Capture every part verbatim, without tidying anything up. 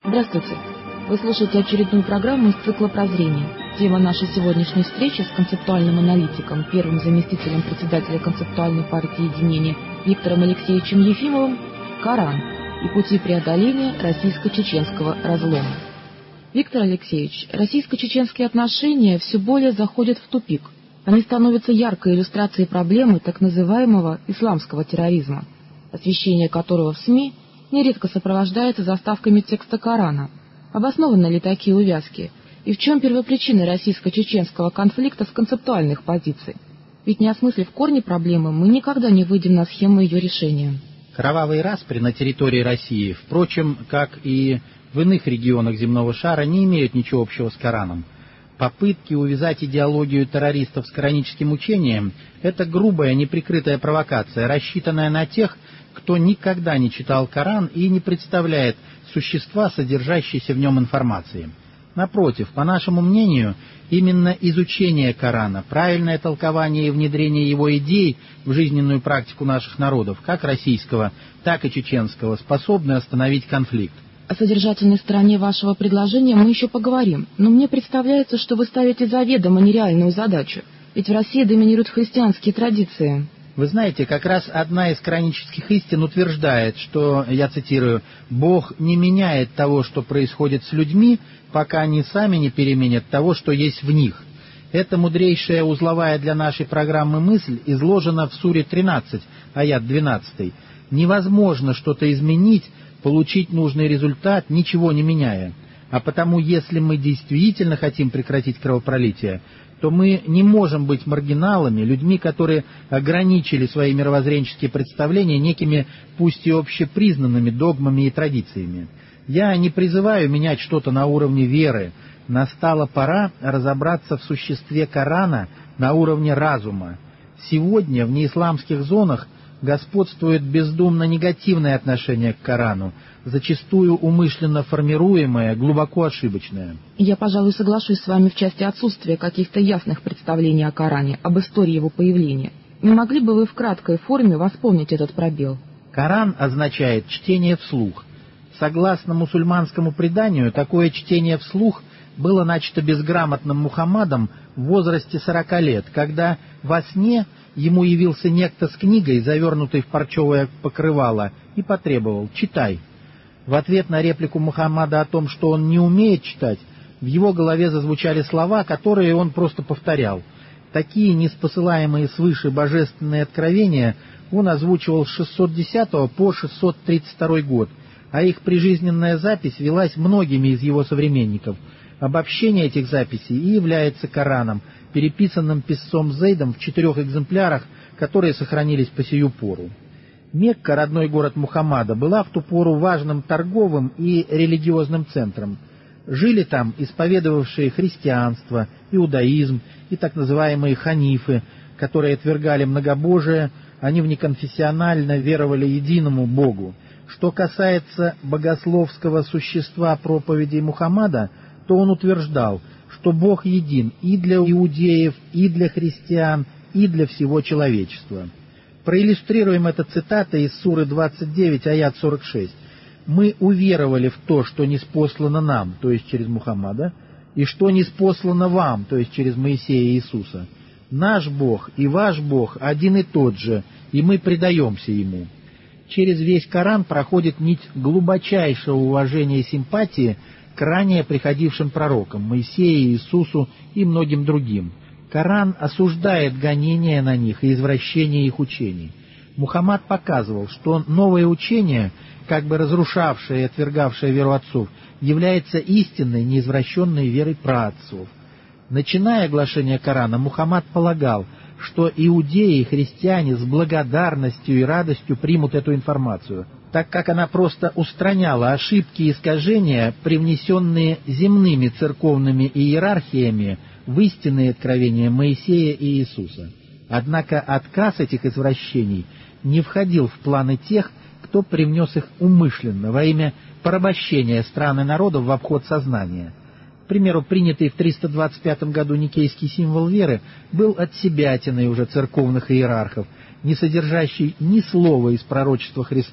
Здравствуйте! Вы слушаете очередную программу из цикла «Прозрение». Тема нашей сегодняшней встречи с концептуальным аналитиком, первым заместителем председателя концептуальной партии единения Виктором Алексеевичем Ефимовым «Коран и пути преодоления российско-чеченского разлома». Виктор Алексеевич, российско-чеченские отношения все более заходят в тупик. Они становятся яркой иллюстрацией проблемы так называемого исламского терроризма, освещение которого в СМИ нередко сопровождается заставками текста Корана. Обоснованы ли такие увязки? И в чем первопричина российско-чеченского конфликта с концептуальных позиций? Ведь не осмыслив корни проблемы, мы никогда не выйдем на схему ее решения. Кровавые распри на территории России, впрочем, как и в иных регионах земного шара, не имеют ничего общего с Кораном. Попытки увязать идеологию террористов с кораническим учением – это грубая, неприкрытая провокация, рассчитанная на тех, кто никогда не читал Коран и не представляет существа, содержащейся в нем информации. Напротив, по нашему мнению, именно изучение Корана, правильное толкование и внедрение его идей в жизненную практику наших народов, как российского, так и чеченского, способны остановить конфликт. О содержательной стороне вашего предложения мы еще поговорим, но мне представляется, что вы ставите заведомо нереальную задачу, ведь в России доминируют христианские традиции. Вы знаете, как раз одна из коранических истин утверждает, что, я цитирую, «Бог не меняет того, что происходит с людьми, пока они сами не переменят того, что есть в них». Эта мудрейшая узловая для нашей программы мысль изложена в суре тринадцать, аят двенадцать. Невозможно что-то изменить, получить нужный результат, ничего не меняя. А потому, если мы действительно хотим прекратить кровопролитие, то мы не можем быть маргиналами, людьми, которые ограничили свои мировоззренческие представления некими, пусть и общепризнанными догмами и традициями. Я не призываю менять что-то на уровне веры. Настала пора разобраться в существе Корана на уровне разума. Сегодня в неисламских зонах господствует бездумно негативное отношение к Корану, зачастую умышленно формируемое, глубоко ошибочное. Я, пожалуй, соглашусь с вами в части отсутствия каких-то ясных представлений о Коране, об истории его появления. Не могли бы вы в краткой форме восполнить этот пробел? Коран означает чтение вслух. Согласно мусульманскому преданию, такое чтение вслух было начато безграмотным Мухаммадом в возрасте сорока лет, когда во сне ему явился некто с книгой, завернутой в парчевое покрывало, и потребовал: «Читай». В ответ на реплику Мухаммада о том, что он не умеет читать, в его голове зазвучали слова, которые он просто повторял. Такие неспосылаемые свыше божественные откровения он озвучивал с шестьсот десятого по шестьсот тридцать второй год, а их прижизненная запись велась многими из его современников. Обобщение этих записей и является Кораном, переписанным писцом Зейдом в четырех экземплярах, которые сохранились по сию пору. Мекка, родной город Мухаммада, была в ту пору важным торговым и религиозным центром. Жили там исповедовавшие христианство, иудаизм и так называемые ханифы, которые отвергали многобожие, они внеконфессионально веровали единому Богу. Что касается богословского существа проповедей Мухаммада, то он утверждал, что Бог един и для иудеев, и для христиан, и для всего человечества. Проиллюстрируем это цитатой из суры двадцать девять, аят сорок шесть. «Мы уверовали в то, что ниспослано нам, то есть через Мухаммада, и что ниспослано вам, то есть через Моисея и Иисуса. Наш Бог и ваш Бог один и тот же, и мы предаемся Ему». Через весь Коран проходит нить глубочайшего уважения и симпатии к ранее приходившим пророкам, Моисею, Иисусу и многим другим. Коран осуждает гонения на них и извращение их учений. Мухаммад показывал, что новое учение, как бы разрушавшее и отвергавшее веру отцов, является истинной, неизвращенной верой праотцов. Начиная оглашение Корана, Мухаммад полагал, что иудеи и христиане с благодарностью и радостью примут эту информацию, так как она просто устраняла ошибки и искажения, привнесенные земными церковными иерархиями в истинные откровения Моисея и Иисуса. Однако отказ этих извращений не входил в планы тех, кто привнес их умышленно во имя порабощения стран и народов в обход сознания. К примеру, принятый в триста двадцать пятом году никейский символ веры был отсебятиной уже церковных иерархов, не содержащий ни слова из пророчества Христа,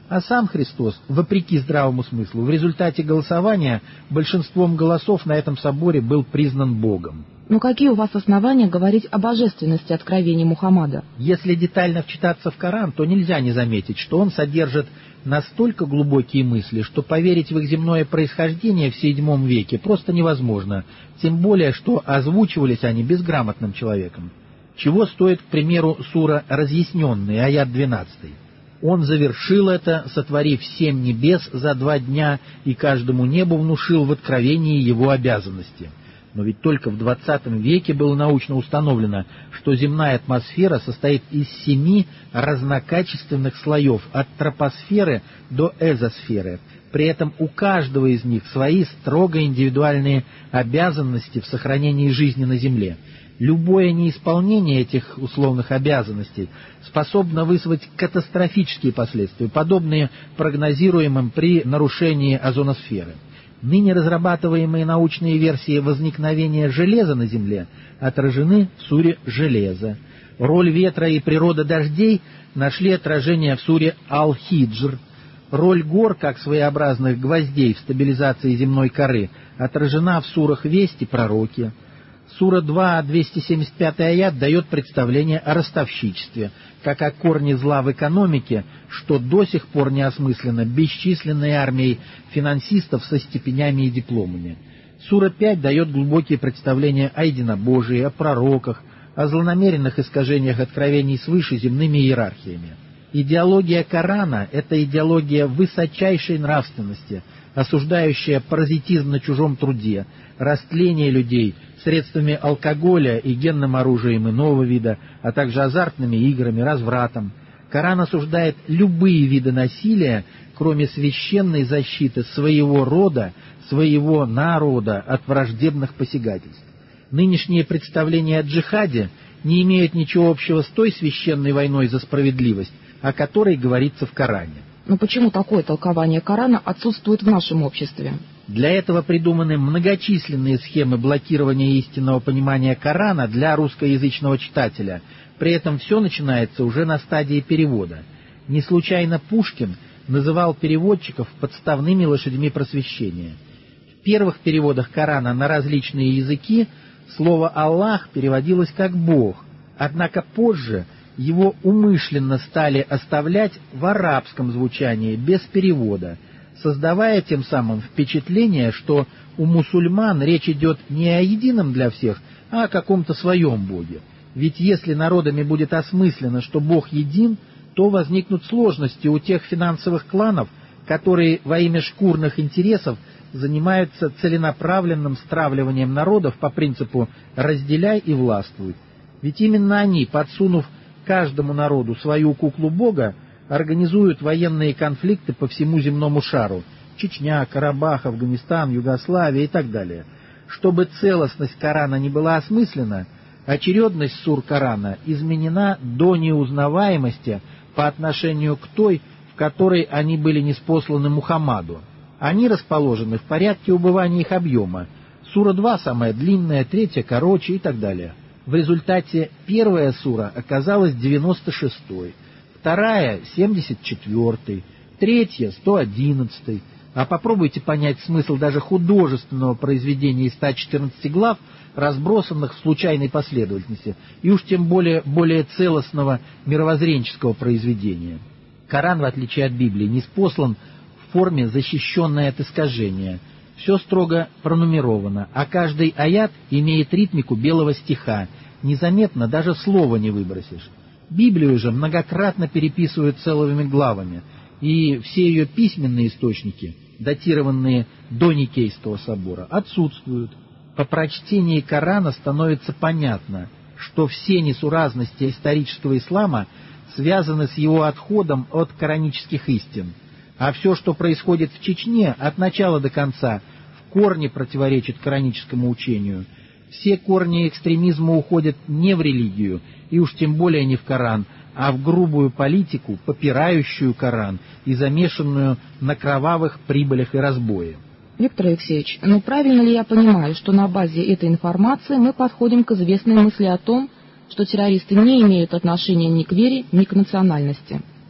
А сам Христос, вопреки здравому смыслу, в результате голосования большинством голосов на этом соборе был признан Богом. Но какие у вас основания говорить о божественности откровений Мухаммада? Если детально вчитаться в Коран, то нельзя не заметить, что он содержит настолько глубокие мысли, что поверить в их земное происхождение в седьмом веке просто невозможно, тем более, что озвучивались они безграмотным человеком. Чего стоит, к примеру, сура «Разъясненный», аят двенадцатый. «Он завершил это, сотворив семь небес за два дня, и каждому небу внушил в откровении его обязанности». Но ведь только в двадцатом веке было научно установлено, что земная атмосфера состоит из семи разнокачественных слоев, от тропосферы до эзосферы. При этом у каждого из них свои строго индивидуальные обязанности в сохранении жизни на Земле. Любое неисполнение этих условных обязанностей способно вызвать катастрофические последствия, подобные прогнозируемым при нарушении озоносферы. Ныне разрабатываемые научные версии возникновения железа на Земле отражены в суре «Железо». Роль ветра и природа дождей нашли отражение в суре «Аль-Хиджр». Роль гор, как своеобразных гвоздей в стабилизации земной коры, отражена в сурах «Весть» и «Пророки». Сура два, двести семьдесят пятый аят дает представление о ростовщичестве, как о корне зла в экономике, что до сих пор не осмыслено бесчисленной армией финансистов со степенями и дипломами. Сура пять дает глубокие представления о единобожии, о пророках, о злонамеренных искажениях откровений свыше земными иерархиями. Идеология Корана — это идеология высочайшей нравственности, осуждающая паразитизм на чужом труде, растление людей средствами алкоголя и генным оружием иного вида, а также азартными играми, развратом. Коран осуждает любые виды насилия, кроме священной защиты своего рода, своего народа от враждебных посягательств. Нынешние представления о джихаде не имеют ничего общего с той священной войной за справедливость, о которой говорится в Коране. Но почему такое толкование Корана отсутствует в нашем обществе? Для этого придуманы многочисленные схемы блокирования истинного понимания Корана для русскоязычного читателя. При этом все начинается уже на стадии перевода. Не случайно Пушкин называл переводчиков подставными лошадьми просвещения. В первых переводах Корана на различные языки слово «Аллах» переводилось как «Бог», однако позже его умышленно стали оставлять в арабском звучании, без перевода, создавая тем самым впечатление, что у мусульман речь идет не о едином для всех, а о каком-то своем Боге. Ведь если народами будет осмыслено, что Бог един, то возникнут сложности у тех финансовых кланов, которые во имя шкурных интересов занимаются целенаправленным стравливанием народов по принципу «разделяй и властвуй». Ведь именно они, подсунув каждому народу свою куклу Бога, организуют военные конфликты по всему земному шару — Чечня, Карабах, Афганистан, Югославия и так далее. Чтобы целостность Корана не была осмыслена, очередность сур Корана изменена до неузнаваемости по отношению к той, в которой они были ниспосланы Мухаммаду. Они расположены в порядке убывания их объема. Сура два самая длинная, третья короче и так далее. В результате первая сура оказалась девяносто шестой, вторая — семьдесят четвёртой, третья — сто одиннадцатой. А попробуйте понять смысл даже художественного произведения из ста четырнадцати глав, разбросанных в случайной последовательности, и уж тем более более целостного мировоззренческого произведения. Коран, в отличие от Библии, ниспослан в форме, защищенной от искажения. Все строго пронумеровано, а каждый аят имеет ритмику белого стиха, незаметно даже слова не выбросишь. Библию же многократно переписывают целыми главами, и все ее письменные источники, датированные до Никейского собора, отсутствуют. По прочтении Корана становится понятно, что все несуразности исторического ислама связаны с его отходом от коранических истин. А все, что происходит в Чечне, от начала до конца, в корне противоречит кораническому учению. Все корни экстремизма уходят не в религию, и уж тем более не в Коран, а в грубую политику, попирающую Коран и замешанную на кровавых прибылях и разбое. Виктор Алексеевич, ну правильно ли я понимаю, что на базе этой информации мы подходим к известной мысли о том, что террористы не имеют отношения ни к вере, ни к национальности?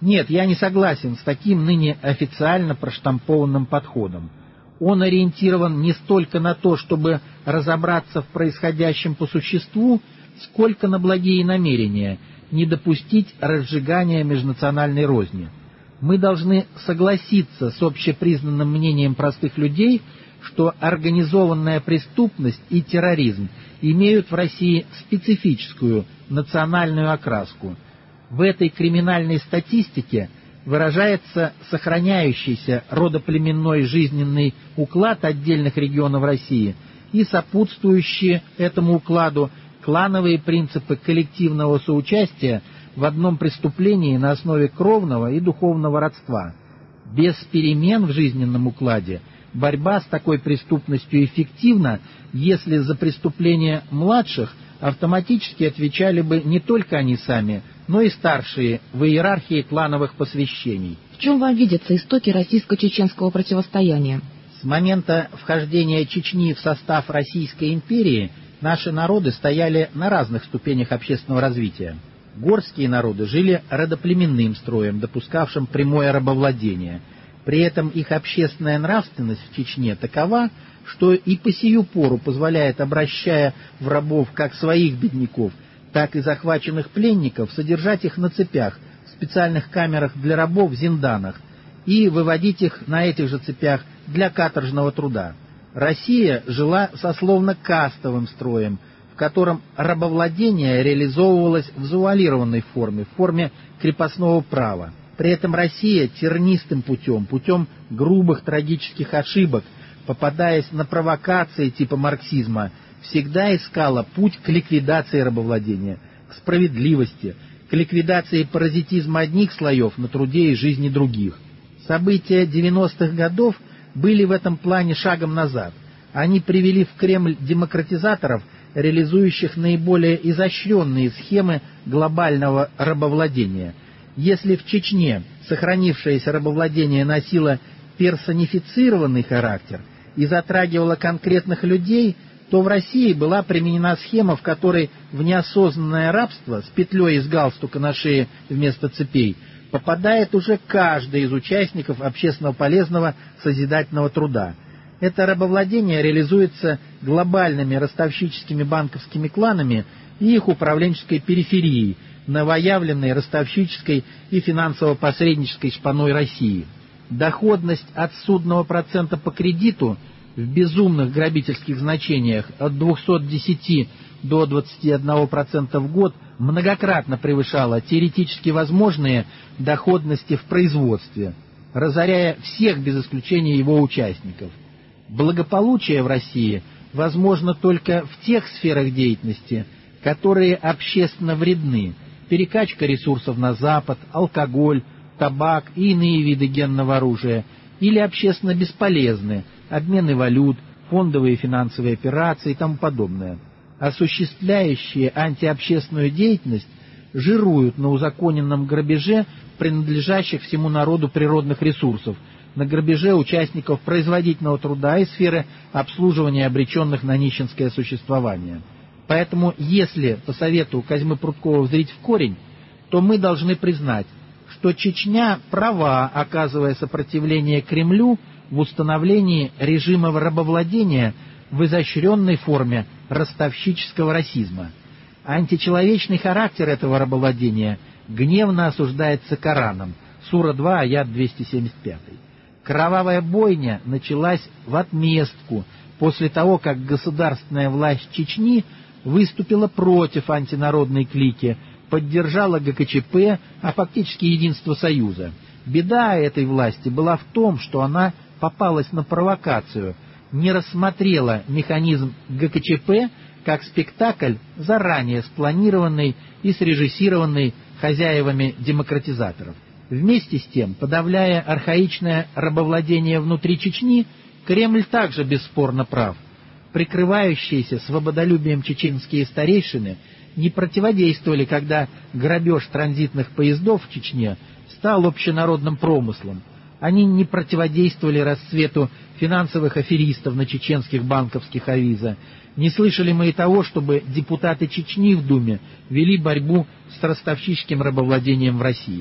Нет, я не согласен с таким ныне официально проштампованным подходом. Он ориентирован не столько на то, чтобы разобраться в происходящем по существу, сколько на благие намерения, не допустить разжигания межнациональной розни. Мы должны согласиться с общепризнанным мнением простых людей, что организованная преступность и терроризм имеют в России специфическую национальную окраску. В этой криминальной статистике выражается сохраняющийся родоплеменной жизненный уклад отдельных регионов России и сопутствующие этому укладу клановые принципы коллективного соучастия в одном преступлении на основе кровного и духовного родства. Без перемен в жизненном укладе борьба с такой преступностью эффективна, если за преступления младших автоматически отвечали бы не только они сами, но и старшие в иерархии клановых посвящений. В чем вам видятся истоки российско-чеченского противостояния? С момента вхождения Чечни в состав Российской империи наши народы стояли на разных ступенях общественного развития. Горские народы жили родоплеменным строем, допускавшим прямое рабовладение. При этом их общественная нравственность в Чечне такова, что и по сию пору позволяет, обращая в рабов как своих бедняков, так и захваченных пленников, содержать их на цепях в специальных камерах для рабов в зинданах и выводить их на этих же цепях для каторжного труда. Россия жила сословно-кастовым строем, в котором рабовладение реализовывалось в завуалированной форме, в форме крепостного права. При этом Россия тернистым путем, путем грубых трагических ошибок, попадаясь на провокации типа марксизма, всегда искала путь к ликвидации рабовладения, к справедливости, к ликвидации паразитизма одних слоев на труде и жизни других. События девяностых годов были в этом плане шагом назад. Они привели в Кремль демократизаторов, реализующих наиболее изощренные схемы глобального рабовладения. Если в Чечне сохранившееся рабовладение носило персонифицированный характер и затрагивало конкретных людей, то в России была применена схема, в которой в неосознанное рабство с петлей из галстука на шее вместо цепей попадает уже каждый из участников общественно полезного созидательного труда. Это рабовладение реализуется глобальными ростовщическими банковскими кланами и их управленческой периферией, новоявленной ростовщической и финансово-посреднической шпаной России. Доходность от судного процента по кредиту в безумных грабительских значениях от двухсот десяти до двадцати одного процента в год многократно превышала теоретически возможные доходности в производстве, разоряя всех без исключения его участников. Благополучие в России возможно только в тех сферах деятельности, которые общественно вредны: перекачка ресурсов на Запад, алкоголь, табак и иные виды генного оружия, или общественно бесполезны: обмены валют, фондовые и финансовые операции и тому подобное. Осуществляющие антиобщественную деятельность жируют на узаконенном грабеже принадлежащих всему народу природных ресурсов, на грабеже участников производительного труда и сферы обслуживания обреченных на нищенское существование. Поэтому, если по совету Козьмы Пруткова взрить в корень, то мы должны признать, что Чечня права, оказывая сопротивление Кремлю в установлении режима рабовладения в изощренной форме ростовщического расизма. Античеловечный характер этого рабовладения гневно осуждается Кораном, сура два, аят двести семьдесят пять. Кровавая бойня началась в отместку после того, как государственная власть Чечни выступила против антинародной клики, поддержала ГКЧП, а фактически единство Союза. Беда этой власти была в том, что она попалась на провокацию, не рассмотрела механизм ГКЧП как спектакль, заранее спланированный и срежиссированный хозяевами демократизаторов. Вместе с тем, подавляя архаичное рабовладение внутри Чечни, Кремль также бесспорно прав. Прикрывающиеся свободолюбием чеченские старейшины не противодействовали, когда грабеж транзитных поездов в Чечне стал общенародным промыслом. Они не противодействовали расцвету финансовых аферистов на чеченских банковских авиза. Не слышали мы и того, чтобы депутаты Чечни в Думе вели борьбу с ростовщическим рабовладением в России.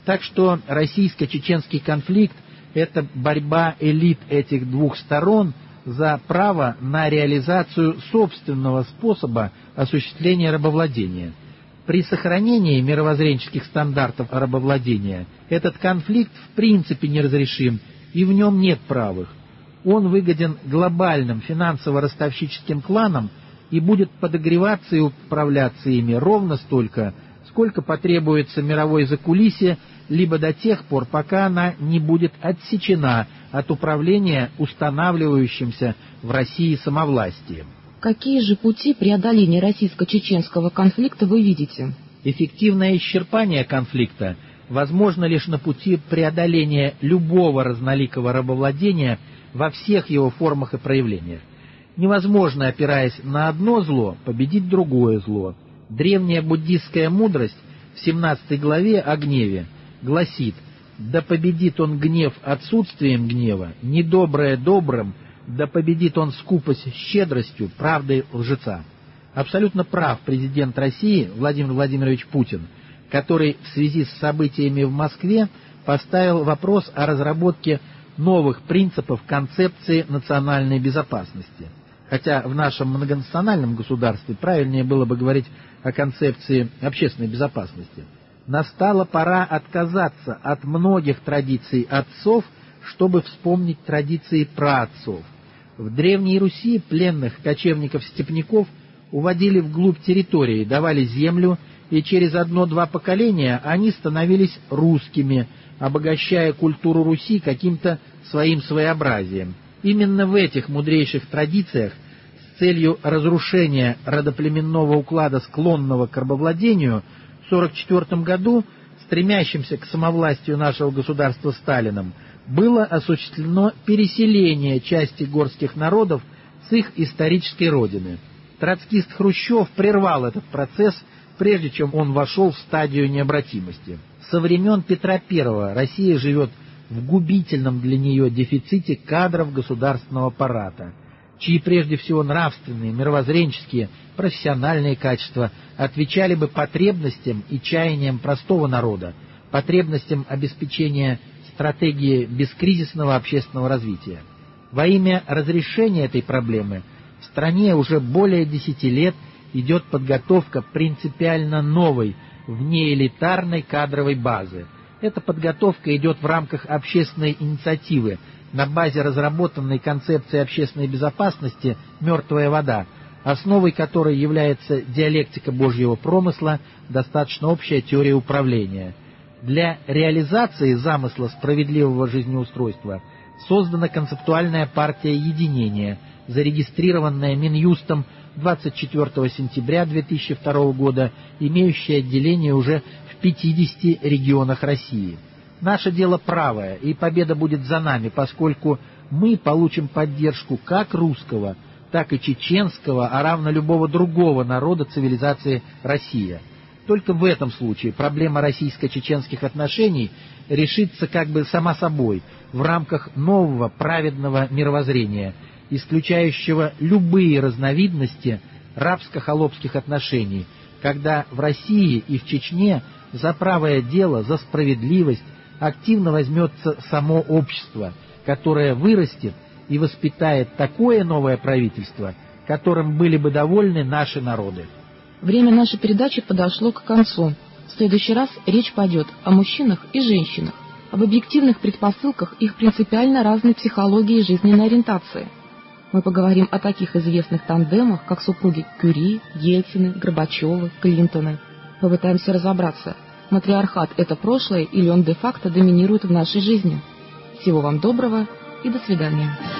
Так что российско-чеченский конфликт – это борьба элит этих двух сторон за право на реализацию собственного способа осуществления рабовладения. При сохранении мировоззренческих стандартов рабовладения этот конфликт в принципе неразрешим, и в нем нет правых. Он выгоден глобальным финансово-ростовщическим кланам и будет подогреваться и управляться ими ровно столько, сколько потребуется мировой закулисье, либо до тех пор, пока она не будет отсечена от управления устанавливающимся в России самовластием. Какие же пути преодоления российско-чеченского конфликта вы видите? Эффективное исчерпание конфликта возможно лишь на пути преодоления любого разноликого рабовладения во всех его формах и проявлениях. Невозможно, опираясь на одно зло, победить другое зло. Древняя буддистская мудрость в семнадцатой главе о гневе гласит: «Да победит он гнев отсутствием гнева, недоброе добрым, да победит он скупость щедростью, правдой лжеца». Абсолютно прав президент России Владимир Владимирович Путин, который в связи с событиями в Москве поставил вопрос о разработке новых принципов концепции национальной безопасности. Хотя в нашем многонациональном государстве правильнее было бы говорить о концепции общественной безопасности. Настала пора отказаться от многих традиций отцов, чтобы вспомнить традиции праотцов. В Древней Руси пленных кочевников-степняков уводили вглубь территории, давали землю, и через одно-два поколения они становились русскими, обогащая культуру Руси каким-то своим своеобразием. Именно в этих мудрейших традициях с целью разрушения родоплеменного уклада, склонного к рабовладению, в сорок четвёртом году, стремящимся к самовластию нашего государства Сталином, было осуществлено переселение части горских народов с их исторической родины. Троцкист Хрущев прервал этот процесс, прежде чем он вошел в стадию необратимости. Со времен Петра Первого Россия живет в губительном для нее дефиците кадров государственного аппарата, чьи прежде всего нравственные, мировоззренческие, профессиональные качества отвечали бы потребностям и чаяниям простого народа, потребностям обеспечения стратегии бескризисного общественного развития. Во имя разрешения этой проблемы в стране уже более десяти лет идет подготовка принципиально новой, внеэлитарной кадровой базы. Эта подготовка идет в рамках общественной инициативы на базе разработанной концепции общественной безопасности «Мертвая вода», основой которой является диалектика Божьего промысла, достаточно общая теория управления. Для реализации замысла справедливого жизнеустройства создана концептуальная партия единения, зарегистрированная Минюстом двадцать четвёртого сентября две тысячи второго года, имеющая отделение уже в пятидесяти регионах России. Наше дело правое, и победа будет за нами, поскольку мы получим поддержку как русского, так и чеченского, а равно любого другого народа цивилизации Россия. Только в этом случае проблема российско-чеченских отношений решится как бы сама собой в рамках нового праведного мировоззрения, исключающего любые разновидности рабско-холопских отношений, когда в России и в Чечне за правое дело, за справедливость активно возьмется само общество, которое вырастет и воспитает такое новое правительство, которым были бы довольны наши народы. Время нашей передачи подошло к концу. В следующий раз речь пойдет о мужчинах и женщинах, об объективных предпосылках их принципиально разной психологии и жизненной ориентации. Мы поговорим о таких известных тандемах, как супруги Кюри, Ельцины, Горбачевы, Клинтоны. Попытаемся разобраться, матриархат — это прошлое или он де-факто доминирует в нашей жизни. Всего вам доброго и до свидания.